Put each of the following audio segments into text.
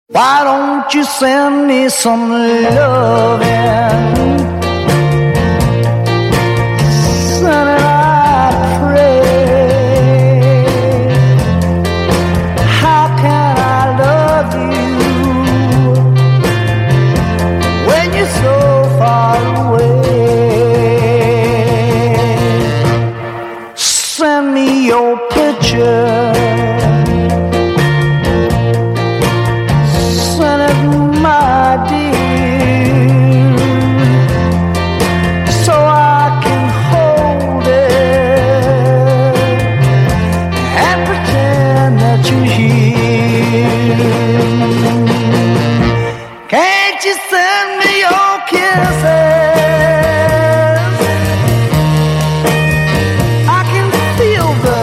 Why don't you send me some loving? Son, I pray. How can I love you when you're so far away? Send me your picture. My dear, so I can hold it and pretend that you're here. Can't you send me your kisses? I can feel the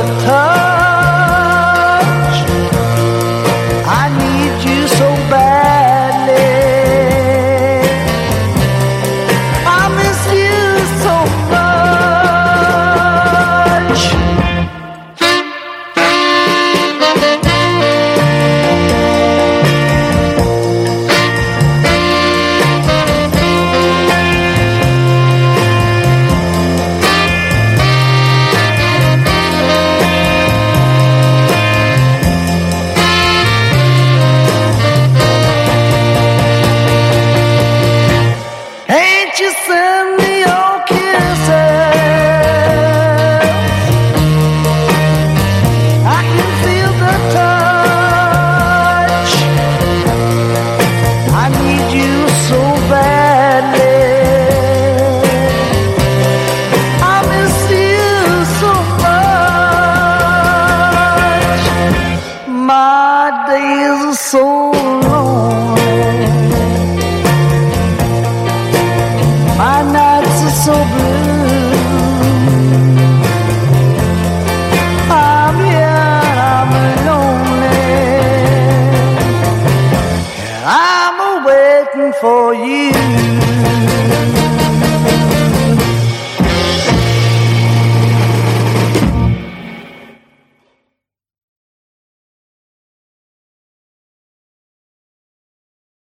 touch. I need you so bad. Send me your kisses. I can feel the touch. I need you so badly. I miss you so much. My days are so lonely. My nights are so blue. I'm here and I'm lonely, and I'm waiting for you.